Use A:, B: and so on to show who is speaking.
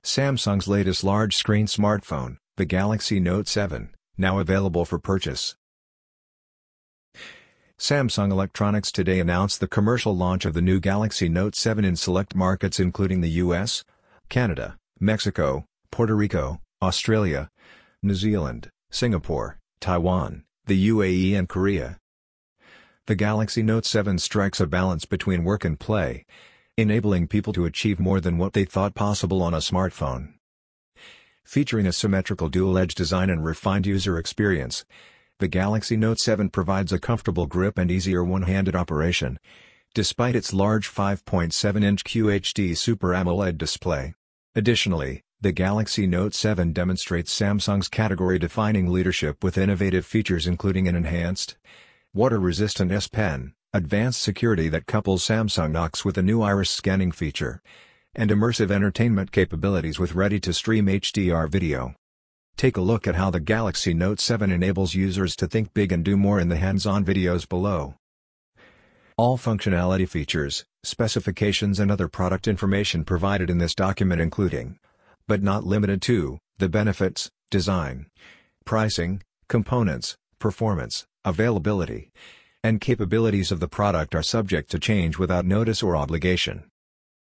A: Samsung's latest large-screen smartphone, the Galaxy Note 7, now available for purchase. Samsung Electronics today announced the commercial launch of the new Galaxy Note 7 in select markets including the US, Canada, Mexico, Puerto Rico, Australia, New Zealand, Singapore, Taiwan, the UAE and Korea. The Galaxy Note 7 strikes a balance between work and play, enabling people to achieve more than what they thought possible on a smartphone. Featuring a symmetrical dual-edge design and refined user experience, the Galaxy Note 7 provides a comfortable grip and easier one-handed operation, despite its large 5.7-inch QHD Super AMOLED display. Additionally, the Galaxy Note 7 demonstrates Samsung's category-defining leadership with innovative features including an enhanced, water-resistant S Pen, advanced security that couples Samsung Knox with a new iris scanning feature, and immersive entertainment capabilities with ready-to-stream HDR video. Take a look at how the Galaxy Note 7 enables users to think big and do more in the hands-on videos below. All functionality features, specifications and other product information provided in this document including, but not limited to, the benefits, design, pricing, components, performance, availability, and capabilities of the product are subject to change without notice or obligation.